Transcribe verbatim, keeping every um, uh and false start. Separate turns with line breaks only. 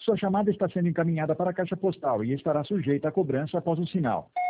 Sua chamada está sendo encaminhada para a caixa postal e estará sujeita a cobrança após o sinal.